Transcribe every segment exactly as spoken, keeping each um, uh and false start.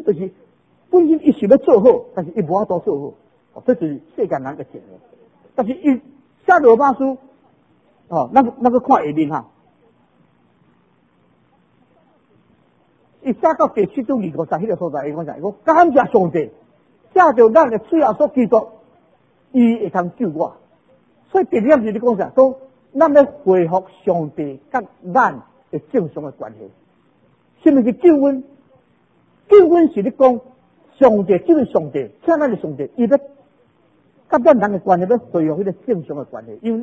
就是本身伊想要做好，但是伊无法度做好，哦，这就是世间人嘅情形。但是伊写罗马书，哦，那个那个看下面哈，伊写到第七章二五十迄个所在，伊讲啥？伊讲感谢上帝，借着咱嘅主耶稣基督，伊会通救我。所以第二点是你讲啥？讲咱要恢复上帝甲咱嘅正常嘅关系。什么是救恩？救恩是你讲上帝，就是上帝，请咱嘅上帝，伊要甲咱人嘅关系要恢复迄个正常嘅关系。因为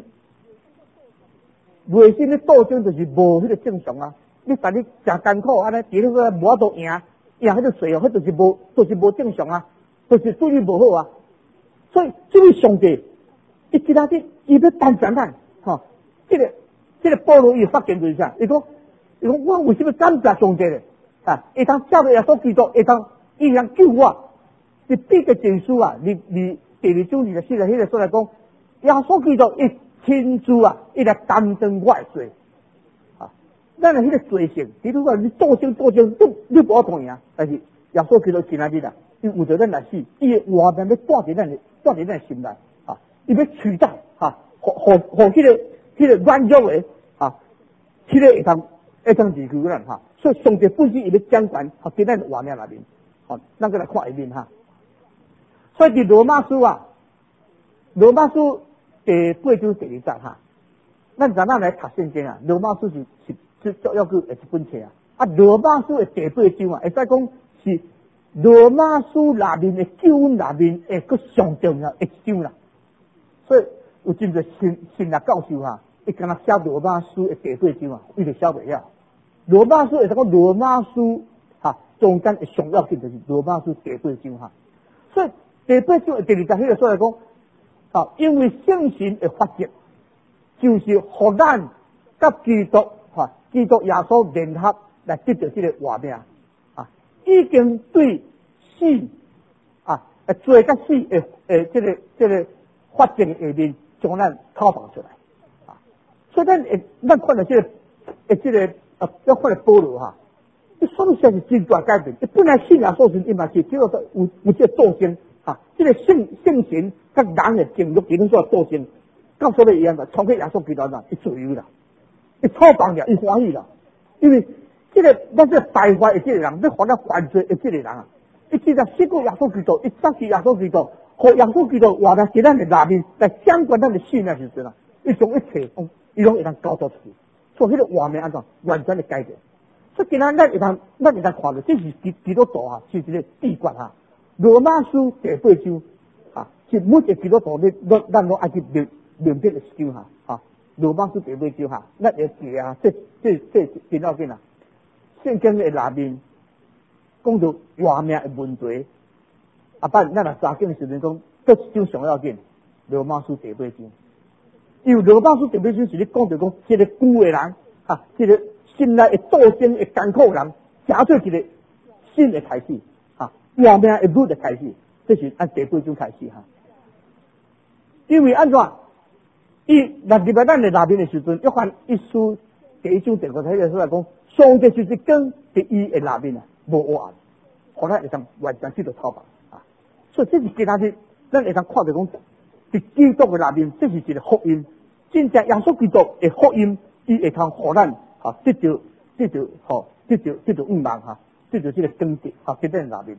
内心的斗争就是无迄个正常啊！你但你真艰苦，安尼伫迄个无法度赢，赢迄个罪哦，迄就是无，就是无正常啊，就是对你无好啊。所以这位上帝，伊其他啲，伊要担责咱，吼、哦，这个这个保罗伊发现就是啥？伊讲，伊讲我为什么感谢上帝咧？啊，会当照着耶稣基督，会当伊通救我。你彼得前书啊，你你第二章二十四个迄个说来讲，耶稣基督伊。亲自啊，伊来担当我的罪，啊，咱的迄个罪性，比如讲你斗争斗争，你你无法度赢，但是耶稣基督今仔日啦，伊为着咱来死，伊的活命要带伫咱的带伫咱的心内，啊，伊要取代，哈，互互互迄个迄个软弱的，啊，迄个会当会当治愈咱哈，所以上帝本身伊要掌管，哈，伫咱的活命内面，好，咱个来看一面哈，所以伫罗马书啊，罗马书。第八章第二节哈，咱怎样来读圣经啊？罗马书是是是足要句的一本册啊。啊，罗马书的第八章啊，会使讲是罗马书内面的救恩内面的个上重要一章啦。所以有真侪新新来教授哈，伊敢若写罗马书的第八章啊，伊就写袂了。罗马书会使讲罗马书哈中间的上要紧就是罗马书第八章哈。所以第八章的第二节迄个说来讲。啊，因为圣神的发迹，就是互咱甲基督哈，基督耶稣联合来得到这个活命啊，已经对死啊，罪甲死的诶，这个这个发迹的下面，将咱讨放出来啊。所以咱诶，咱看到这个诶，这个啊，要看到保罗哈，伊说明是真大改变。伊本来信仰所信，伊嘛是叫做有有这斗争啊，这个圣圣神。甲人的情欲基本上斗争，到所以一样的，从去耶稣基督上，伊自由啦，伊操放了，伊欢喜啦，因为这个咱这败坏的这个人，要犯了犯罪的这个人啊，伊既然信过耶稣基督，伊相信耶稣基督，和耶稣基督活在在咱的内面，来相关咱的信的时阵啊，伊从一切，伊拢会当交托出去，所以迄个画面安怎完全的改变。所以今仔咱会当，咱会当看到，这是基基督徒啊，是一个秘诀啊。罗马书第八章。啊，是每一个基督徒咧，咱咱拢爱去明明白的书哈，啊，罗马书第八章哈，咱会记啊，这这这真要紧啊。圣经的内面讲到活命的问题，啊，摆咱若查经的时阵讲，这一章上要紧，罗马书第八章。因为罗马书第八章是咧讲到讲，一个旧的人啊，一个心内的斗争的艰苦人，加做一个新的开始啊，活命的路的开始。这是按第八章开始哈，因为按怎，伊入入来咱的内面的时阵，约翰一书第一章第五节说来讲，上帝就是跟伫伊的内面啊，无黑暗，互咱会当完全知道操办啊。所以这是其他的，咱会当看到讲，伫基督的内面，这是一个福音，真正耶稣基督的福音，伊会通互咱啊得到得到吼得到得到愿望哈，得到这个根基啊，在咱内面。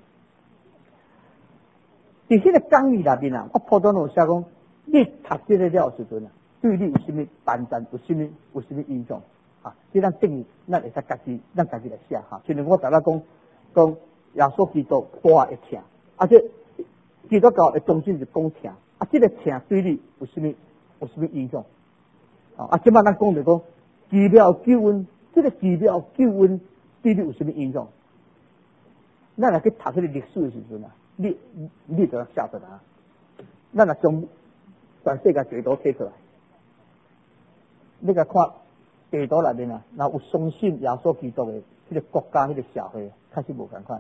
伫迄个讲义内面啊，我普通有写讲，你读这个了时阵啊，对你有什么帮助？有什么有什么影响？啊，这咱等于咱会使家己，咱家己来写哈。像我逐日讲讲耶稣基督大会疼，啊，这基督教的中心是讲疼，啊，这个疼对你有什么有什么影响？啊，啊，即摆咱讲着讲治疗救恩，这个治疗救恩对你有什么影响？咱来去读迄个历史的时阵啊。你你就要写出来啊！咱若将全世界地图摕出来，你甲看地图内面啊，若有相信耶稣基督的迄个国家、迄个社会，开始无共款。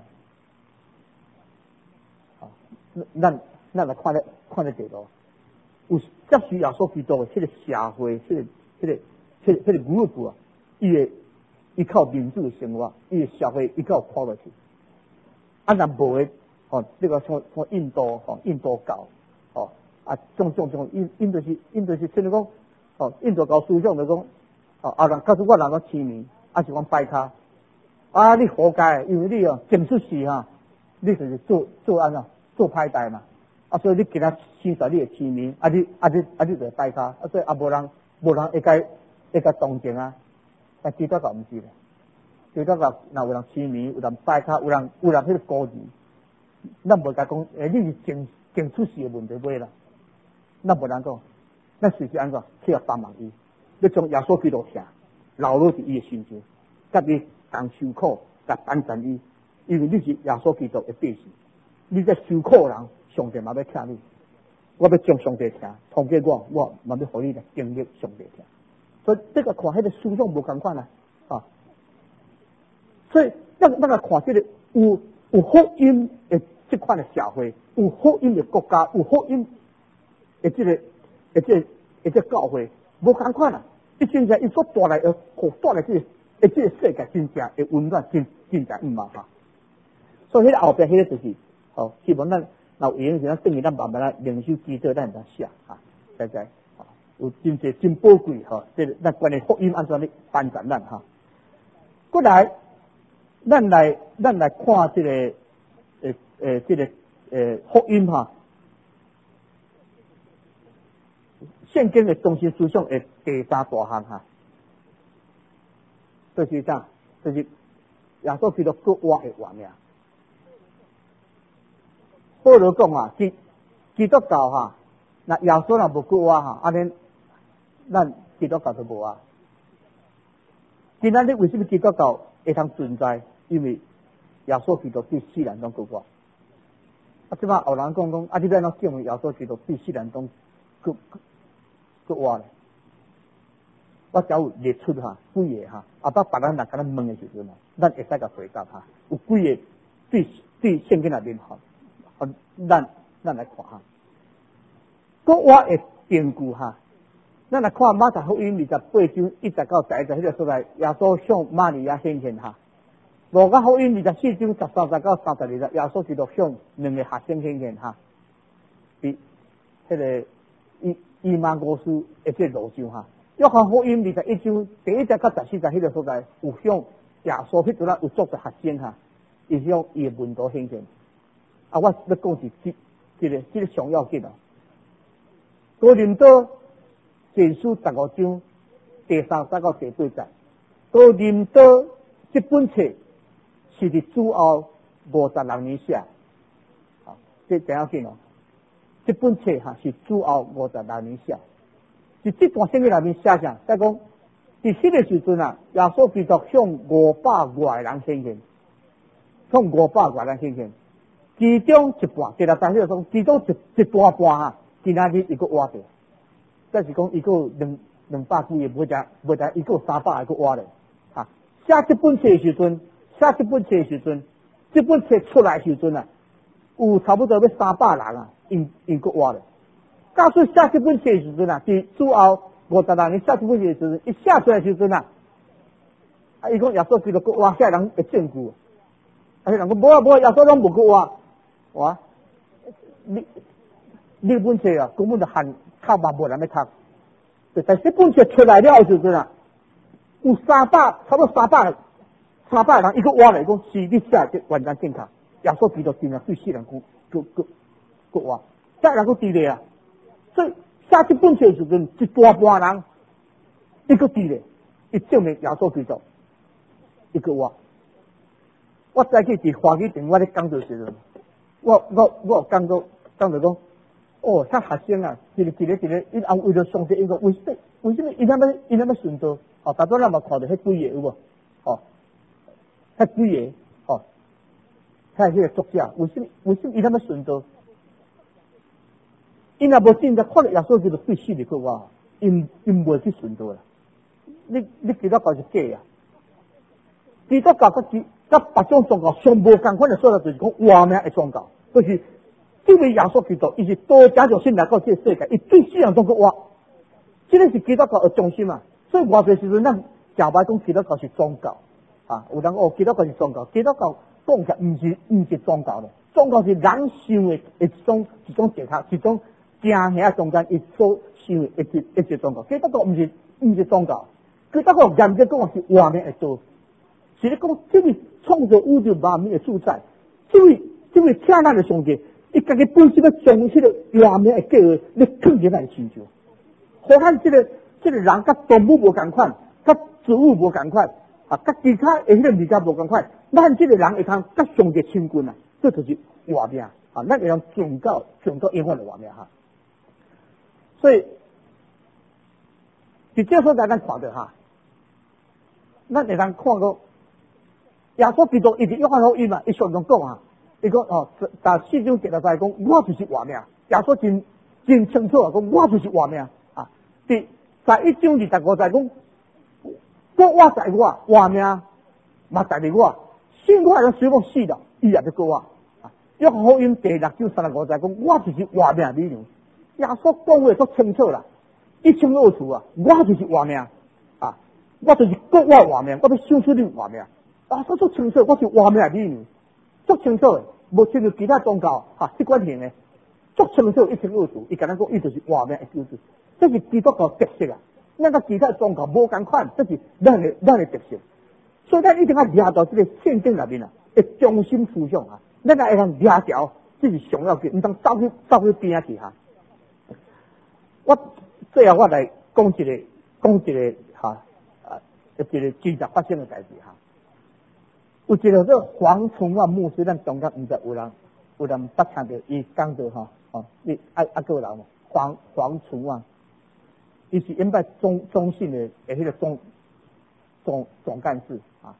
啊，咱咱来看咧看咧地图，有接受耶稣基督的迄个社会、迄个、迄个、迄个、迄个 group 啊，伊个伊靠民主的生活，伊个社会伊靠破落去。 啊若无诶，吼、哦，这个从从印度吼、哦、印度教，吼、哦、啊种种种印印度是印度是像你讲，吼、哦、印度教思想就讲，哦啊人，假使我人讲痴迷，啊是讲拜卡，啊你活该，因为你哦前出世哈，你就是做做安怎做歹代嘛，啊所以你今仔生出你会痴迷，啊你啊你啊你就拜卡，啊所以啊无人无人会该会该同情啊，但基督教毋是咧。基督教若有人痴迷，有人拜卡，有人有人迄个孤儿，咱无甲讲，诶，你是前前出世诶问题袂啦，咱无人讲，咱随时安怎去互帮忙伊，要将耶稣基督听，留落伫伊诶心中，甲伊共受苦，甲帮助伊，因为你是耶稣基督诶百姓，你在受苦人，上帝嘛要听你，我要将上帝听，通过我，我嘛要互你来经历上帝听，所以这个看迄个思想无共款啊，啊。所以，咱咱来看这个有有福音的这款的社会，有福音的国家，有福音的这个的这个的这个教会，无同款啊！伊真正伊所带来的，互带来这个的这个世界真正的温暖，真真正毋嘛哈。所以，迄个后边迄个就是，哦，希望咱若有闲时，咱等于咱慢慢来灵修记者，咱会当写哈，知知？有真济真宝贵哈，这个咱关于福音安怎哩帮助咱哈。过来。咱来，咱来看这个，诶诶，这个诶福音哈，圣经的中心思想的第三大项哈，就是啥？就是耶稣基督国活的话命。保罗讲啊，基基督教哈，那耶稣若无国活哈，安尼咱基督教就无啊。今仔日为什么基督教会通存在？因为耶稣基督对世人拢国活。啊，即摆有人讲讲，啊，你要怎敬畏耶稣基督对世人拢国国活咧？我只有列出哈几个哈，啊，把别人若敢若问的时阵啊，咱会使甲回答哈。有几个对对圣经内面哈，啊，咱咱来看哈。国活的根据哈，咱来看马太福音二十八章一十到十一节迄个所在，耶稣向玛利亚显现哈。路加福音二十四章十三节到三十二节，耶稣基督向两个学生显现哈。比迄个伊伊玛乌斯一个路上哈。约翰福音二十一章第一节到十四节迄个所在，有向耶稣迄阵啊有做个学生哈，伊向伊的门徒显现。啊，我要讲是这这个这个上要紧啊。哥林多前书十五章第三节到第八节，哥林多这本册是伫主后五十六年写，好，这怎样紧哦？这本册哈是主后五十六年写。是这段圣经内面写上，再讲，伫迄个时阵啊，耶稣基督向五百外人显现，向五百外人显现，其中一半，第六章迄个讲，其中一一大半哈，今仔日伊个活着，再是讲伊个两两百几个，无只无只伊个三百个活咧，哈，写这本册的时阵，写这本册的时阵，这本册出来的时阵啊，有差不多要三百人啊，因因个活咧。假使写这本册的时阵啊，伫主后五十六年写这本册的时阵，伊写出来的时阵啊，啊，伊讲耶稣基督国活，遐人会证据，啊，迄人讲无啊无啊，耶稣拢无国活，哇，你你本册啊，根本就含靠嘛无人要读，但这本册出来了的时阵啊，有三百，差不多三百，三百人伊个活咧，讲是你写这完全正确，耶稣基督真正对世人国国国国活，遐人个伫咧啊。所以写这本册的时阵，一大半人一个记咧，伊证明耶稣基督一个我。我早起伫花旗店我咧讲座时阵，我我我有讲过讲着讲，哦，遐学生啊，一个一个一个，伊也为了上帝，伊个为什么为什么伊那么伊那么顺道？哦，大多咱嘛看到迄几个有无？哦，迄几个哦，遐迄个作者，为什么为什么伊那么顺道？因若无真正看到耶稣基督对死的国活，因因袂去顺道啦。你你基督教是假啊！基督教甲其甲别种宗教上无共款的所在，就是讲活命的宗教，就是这位耶稣基督，伊是多加上先来到这个世界，伊对世人中国活，这个是基督教的中心啊。所以偌侪时阵，咱假摆讲基督教是宗教啊，有人哦，基督教是宗教，基督教讲起来毋是毋是宗教咧，宗教是人想的一种一种哲学，一种正遐中间伊所想的一一一种宗教。其实个毋是毋是宗教，其实个严格讲是画面的道，是咧讲这位创造宇宙万物的主宰，这位这位请咱的上帝，伊家己本身要将迄个画面的计划，咧藏入咱心上，互咱这个这个人甲动物无共款，甲植物无共款。啊，甲其他诶迄个物件无共款，咱即个人会通甲上帝亲近啊，这就是画面啊，咱会通转到转到永远的画面哈。所以，伫这所在咱看到哈，咱会通看到耶稣基督伊伫约翰福音嘛，伊常常讲啊，伊讲哦，但四章第六节讲，我就是画面，耶稣真真清楚啊，讲我就是画面啊。第在一章二十五节讲。我我在我画命嘛在你我，信我人随我死了，伊也要过我。约翰福音第六章三十五节讲，我就是画命理论。耶稣讲话足清楚啦，一清二楚啊，我就是画命啊，我就是国我画命，我要想出你画命啊，足足清楚，我是画命理论，足清楚的，无亲像其他宗教哈，习惯性的，足清楚一清二楚，伊甲咱讲，伊就是画命的救主，这是基督教特色啊。咱甲其他宗教无共款，这是咱的咱的特色，所以咱一定要抓到这个圣经内面啊，会中心思想啊，咱来会通抓牢，这是上要紧，毋通走去走去边仔去哈。我最后我来讲一个讲一个哈啊，一个真实发生的代志哈。有一个这黄崇万牧师，咱中间毋知有人有人捌听到伊讲到哈哦，你啊啊个人黄黄崇万。伊是原本中中信的，诶，迄个总总总干事啊。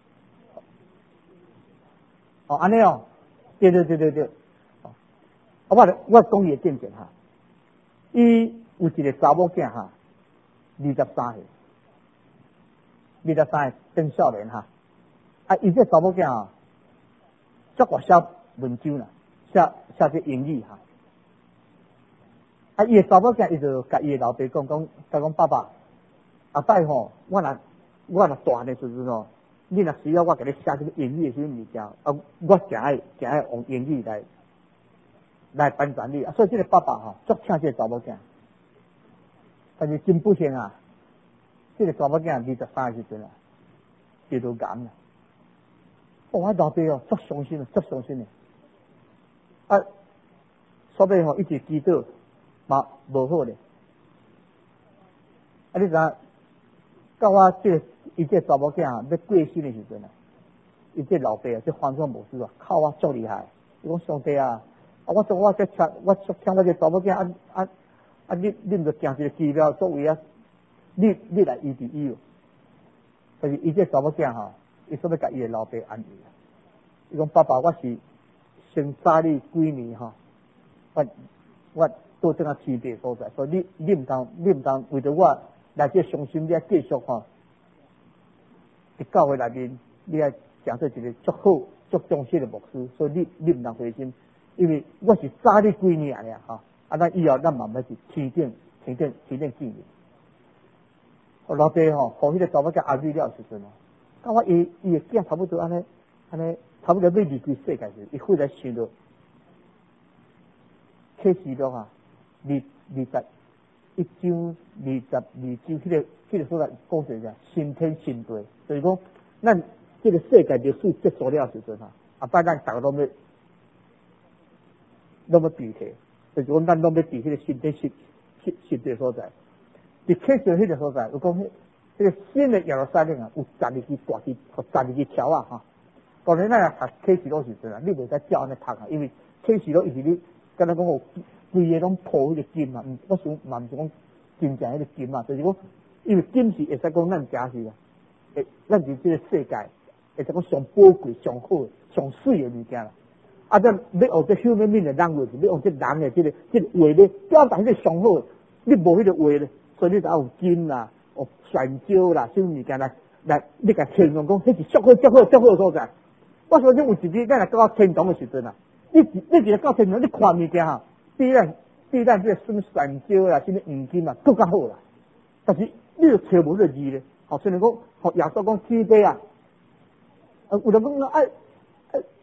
哦，安尼哦，对对对对对。哦，我我讲伊的见证哈，伊有一个查某囝哈，二十三岁，二十三岁真少年哈。啊，伊这查某囝啊，足爱写文章啦，写写这英语哈。啊！伊个查某囝，伊就甲伊个老爸讲讲，甲讲爸爸，后摆吼，我若我若大个时阵吼，你若需要我甲你写这个英语的什么物件，啊，我诚爱诚爱用英语来来帮助你。啊，所以这个爸爸吼，足请这个查某囝，但是真不幸啊，这个查某囝二十三岁时阵啊，得到癌啦。我老爸哦，足伤心啊，足伤心的。啊，所以吼，一直祈祷。嘛无好咧，啊！你知影，到我这伊这查某囝要过身的时阵啊，伊这老爸啊，这黄庄牧师啊，靠我足厉害。伊讲上帝啊，啊！我做我这听，我听我这查某囝啊啊啊！你你着定一个指标作为啊，你你来医治伊哦。但是伊这查某囝吼，伊说要甲伊的老爸安慰啊。伊讲爸爸，我是先早你几年吼，我我。做这个区别所在，所以你你唔当你唔当为着我来这伤心，你要继续吼，伫教会内面你要讲做一个足好足忠心的牧师，所以你你唔当灰心，因为我是早你几年啊哈，啊咱以后咱慢慢是天顶天顶天顶见面。我老爸吼，互迄个查某囝安慰了时阵哦，到我伊伊个囝差不多安尼安尼，差不多要离开世界时，伊忽然想到，启示录啊。二二十一章二十二章，迄个迄个所在讲者啥？新天新地，就是讲，咱这个世界历史结束了时阵哈，啊，摆咱逐个拢要拢要避开，就是讲咱拢要伫迄个新天新新新地所在。伫启示迄个所在，有讲迄迄个新的耶路撒冷啊，有十二支大旗，和十二支条啊哈。当然咱若读启示录时阵啊，你袂使照安尼读啊，因为启示录伊是你，敢若讲有。规个拢铺迄个金啊，毋，我想嘛毋是讲真正迄个金啊，就是讲，因为金是会使讲咱家是啊，诶，咱是这个世界会使讲上宝贵、上好、上水的物件啦。啊，咱要学这后面面的人话，是要用这人的这个这个话咧，表达迄个上好，你无迄个话咧，所以你就要有金啦、有泉椒啦，什么物件来来，你甲形容讲，迄是足好、足好、足好的所在。我相信有一日咱来到天堂的时阵啊，你你一个到天堂，你看物件哈。比咱比咱这什么泉椒啦、什么黄金啊，更加好啦。但是你又找无这字咧，好，虽然讲，好耶稣讲天地啊，啊，有人讲啊，啊，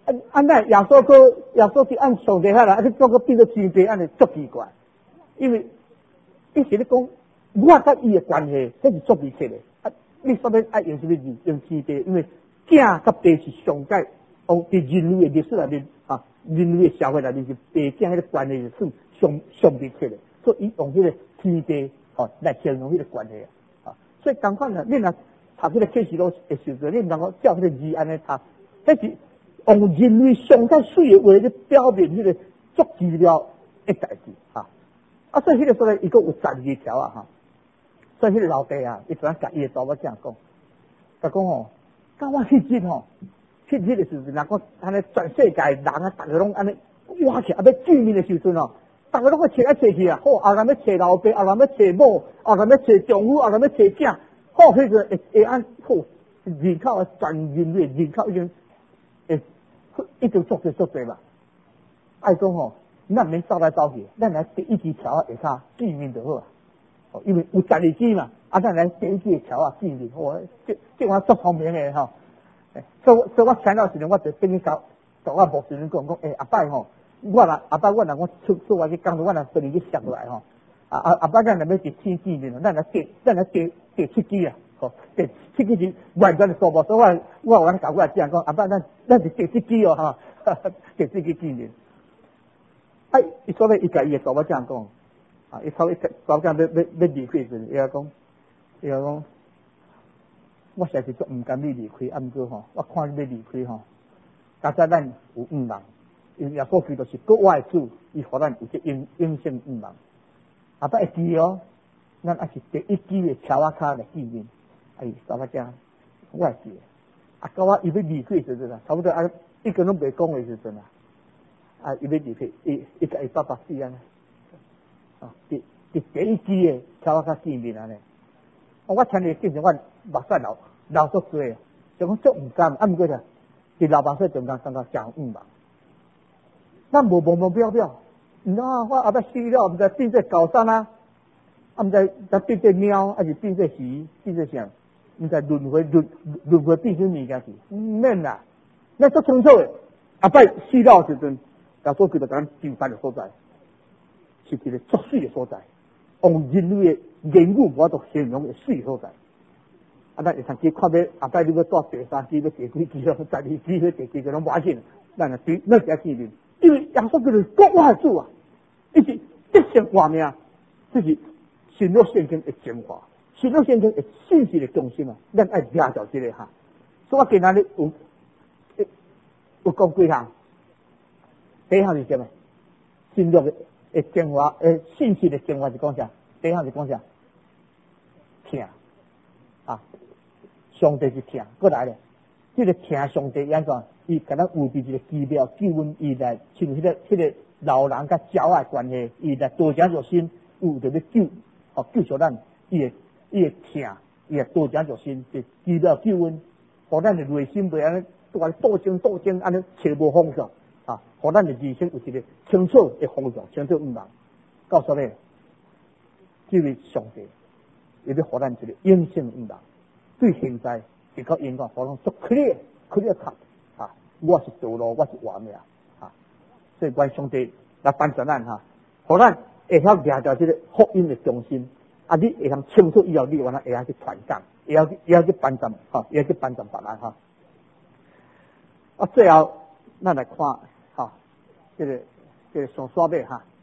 啊，安那耶稣哥耶稣去按上帝遐啦，啊，你做个变做天地，安尼足奇怪。因为伊是咧讲我甲伊的关系，这是足密切的。啊，你说要爱用什么字？用天地，因为囝甲爸是上界，哦，伫人类的历史内面啊，人类的社会内面是爸囝迄个关系是算上上密切的，所以伊用迄个天地哦来形容迄个关系啊。所以同款啊，你若读迄个启示录的时阵，你毋能够照迄个字安尼读，迄是用人类上界水的话去表明迄个足奇妙的代志啊。啊，所以迄个所在伊佫有十二条啊哈。所以迄个老弟啊，伊就甲伊的查某囝讲，甲讲吼，甲我迄日吼，迄日的时阵，若讲安尼全世界人啊，逐个拢安尼挖起来要见面的时阵哦，逐个拢去找来找去啊，好，后人要找老爸，后人要找某，后人要找丈夫，后人要找囝，好，迄个会会按好人口啊，全人类人口已经会已经足侪足侪嘛。爱讲吼，咱免走来走去，咱来第一支桥啊下骹见面就好啊。哦，因为有十二支嘛，啊，咱来第一支桥啊见面，我这这我足方便的吼。所以所以我请到时阵，我就等于教教我牧师人讲讲，诶、欸，阿伯吼，我若阿伯我若我出出外去工作，我若跟你去上来吼，啊啊阿伯咱若要第天见面，咱来第咱来第第七支啊，吼，第七支是完全的数目，所以我我有安尼教我讲讲，阿伯咱咱是第七支哦，哈，第七支见面。啊，伊所以伊甲伊的查某囝讲。啊！伊头一查某囝要要要离开时，伊讲，伊讲，我实在是足毋甘你离开，啊，毋过吼，我看你要离开吼，加上咱有五人，因为耶稣基督是国外主，伊互咱有这永永生五人。啊，不会记哦，咱也是第一支的桥仔骹来见面。哎，查某囝，我会记。啊，到我伊要离开时阵啊，差不多啊，一个拢袂讲的时阵啊，啊，伊要离开，伊伊甲伊爸爸死安尼。啊，第第第一支的桥仔骹见面安尼，我听你进前我目屎流流足多，就讲足毋甘，啊毋过呢，伫流目屎中间感觉真五万，咱无无无标标，毋知啊，我后壁死了，毋知变做狗山啊，啊毋知再变做猫，还是变做鱼，变做啥，毋知轮回轮轮回变什物件是，毋免啦，咱足清楚的，后壁死了时阵，耶稣基督甲咱救翻的所在。是一个足水的所在，用人类的言语无法度形容的水的所在。啊，咱会通去看要后摆你要带第三支、要第几支咯，十二支、要第几个拢无要紧，咱啊对咱只见面，因为耶稣叫做国外主啊，伊是得胜活命，这是新约圣经的精华，新约圣经的信息的中心啊，咱爱抓到这个哈。所以我今仔日有有讲几项，第一项是什么？新约的。诶，精华诶，信息的精华是讲啥？第一项是讲啥？听啊，上帝是听，过来咧。这个听上帝安怎？伊甲咱有伫一个奇妙救恩，伊来像迄个迄个老人甲鸟仔关系，伊来多加热心，有着要救，哦救赎咱，伊会伊会听，伊会多加热心，是奇妙救恩，互咱的内心袂安尼，拄来斗争斗争，安尼找无方向。啊，互咱的人生有一个清楚的方向，清楚毋茫。告诉你，这位上帝，伊要互咱一个永生毋茫。对现在是靠因果，互咱足 clear clear cut 啊！我是道路，我是活命啊！所以，愿上帝来帮助咱哈，互咱会晓抓到这个福音的中心。啊，你会通清楚以后，你原来会晓去传讲，会晓去会晓去帮助，哈，会晓去帮助别人哈。啊，最后咱来看。好，这个这个上刷尾哈，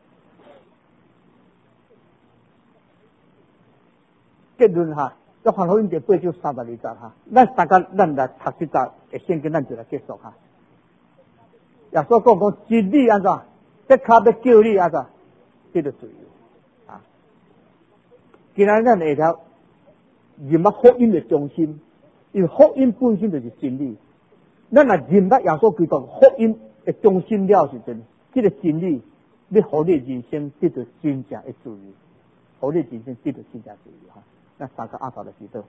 结论哈，约翰福音第八章三十二节哈，咱大家咱来读这节的圣经，咱就来结束哈。耶稣讲讲真理安怎，这卡要叫你安怎，这就自由啊。今仔咱下条认捌福音的中心，因为福音本身就是真理，咱若认捌耶稣基督福音。会中心了时阵，这个真理要互你人生得到真正的自由，互你人生得到真正自由哈。那三个阿头的祈祷，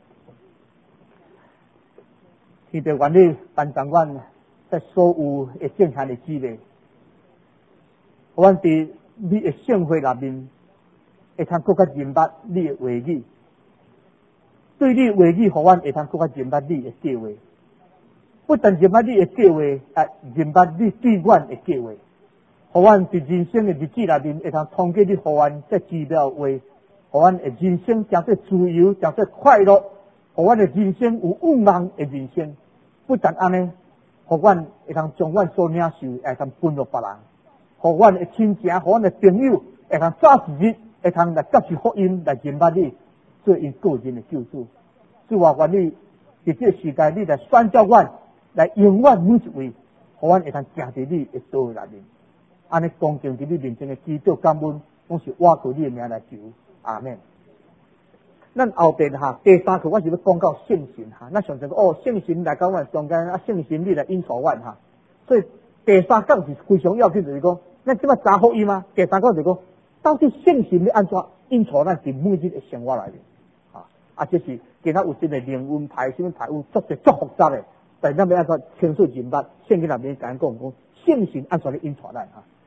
天父愿你帮助阮在所有的正常的智慧，阮伫你的圣会内面，会通更加认捌你的话语，对你的话语，互阮会通更加认捌你的计划。 不但明白你的计划，啊，明白你对阮的计划，互阮伫人生的日子内面会通通过你互阮这奇妙的话，互阮的人生诚说自由，诚说快乐，互阮的人生有愿望的人生。不但安尼，互阮会通将阮所领受会通分予别人，互阮的亲情，互阮的朋友会通早一日会通来接受福音，来明白你做因个人的救主。主啊，愿你伫这个时代，你来选召阮，来用阮每一位，互阮会通行伫你的道内面。安尼恭敬伫你面前的祈祷感恩，拢是我靠你的名来求，阿门。咱后边哈第三课我是要讲到圣神哈，咱上次讲哦圣神来到阮中间啊，圣神你来引导阮哈，所以第三讲是非常要紧，就是讲咱即摆查福音嘛，第三讲就是讲到底圣神要安怎引导咱伫每日的生活内面啊，啊这是今仔有真的灵魂牌，什么牌有足侪足复杂的，但咱要安怎清楚明白，圣经内面讲讲讲圣神安怎咧引导咱啊。